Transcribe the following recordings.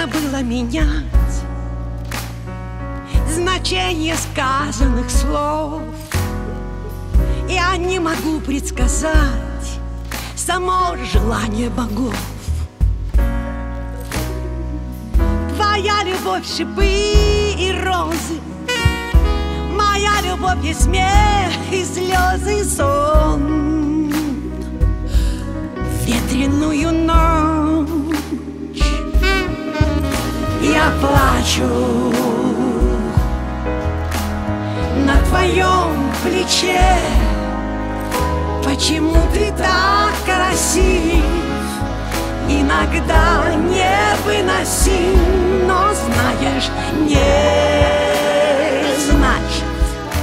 Трудно было менять значение сказанных слов. Я не могу предсказать само желание богов. Твоя любовь — шипы и розы, моя любовь — и смех, и слезы, и сон. Ветреную ночь я плачу на твоем плече. Почему ты так красив, иногда невыносим, но знаешь, не значит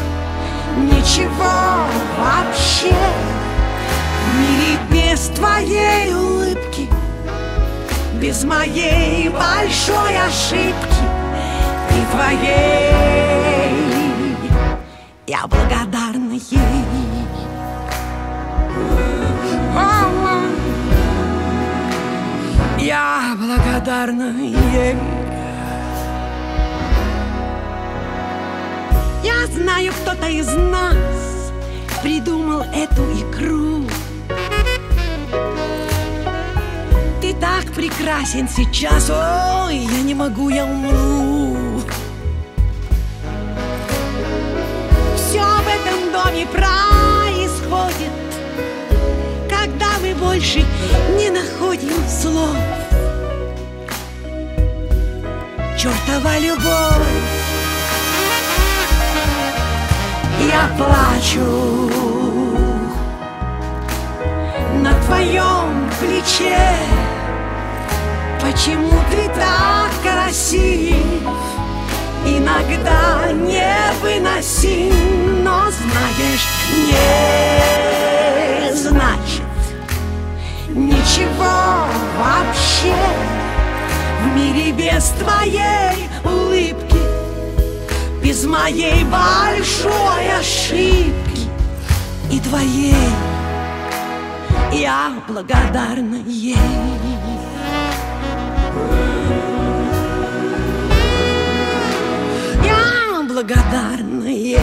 ничего вообще в мире без твоей улыбки, без моей большой ошибки и твоей. Я благодарна ей. Я благодарна ей. Я знаю, кто-то из нас придумал эту игру. Ты так прекрасен сейчас, ой, я не могу, я умру. Все в этом доме происходит, когда мы больше не находим слов. Чёртова любовь. Я плачу на твоем плече. Почему ты так красив, иногда невыносим, но знаешь, не значит ничего вообще в мире без твоей улыбки, без моей большой ошибки и твоей. Я благодарна ей. Я благодарна ей.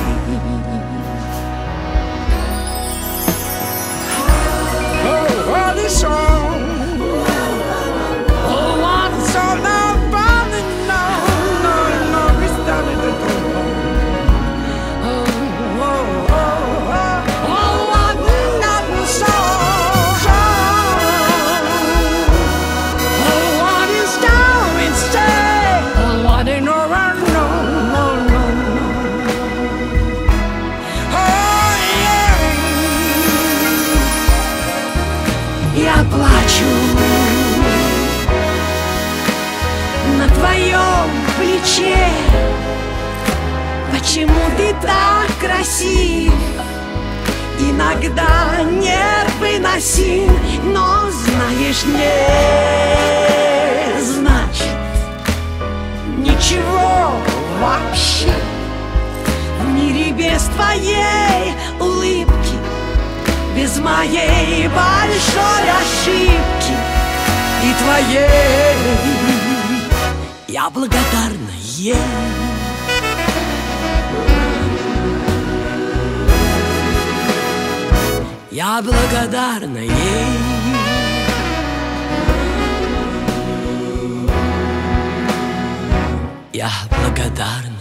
Я плачу на твоем плече. Почему ты так красив, иногда невыносим, но знаешь, не значит ничего вообще в мире без твоей улыбки, без моей большой ошибки и твоей. Я благодарна ей. Я благодарна ей. Я благодарна.